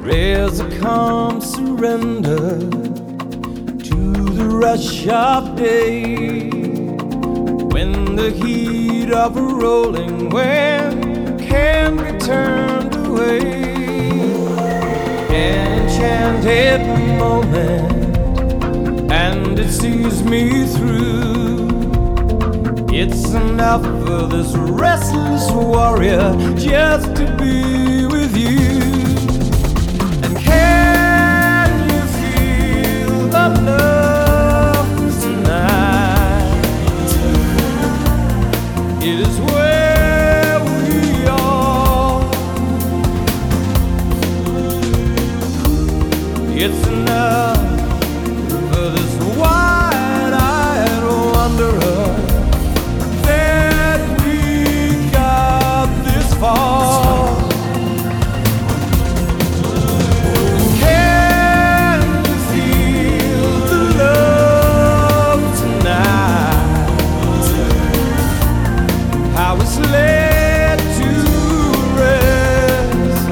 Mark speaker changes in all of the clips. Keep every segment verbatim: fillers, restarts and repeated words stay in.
Speaker 1: There's a calm surrender to the rush of day, when the heat of a rolling wind can be turned away. Enchanted moment, and it sees me through. It's enough for this restless warrior just to be with you. And can you feel the love tonight? It is where we are. It's enough for this wide-eyed wanderer that we got this far. Can you feel the love tonight? How it's laid to rest.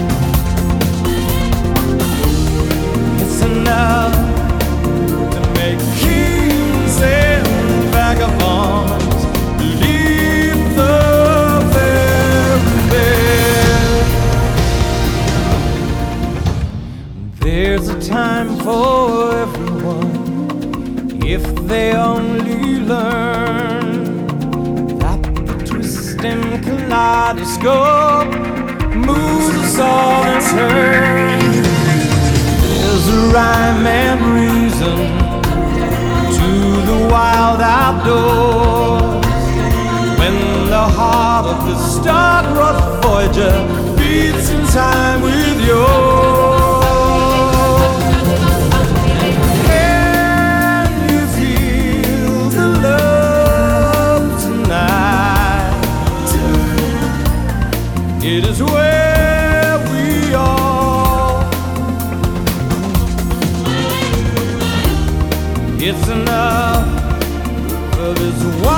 Speaker 1: It's enough to make kings and vagabonds leave the very bed. There's a time for everyone if they only learn that the twisting kaleidoscope moves us all in turn. There's a rhyme and reason to the wild outdoors, when the heart of the star-crossed Voyager beats in time with yours. Can you feel the love tonight? It is where we are. It's enough for this one.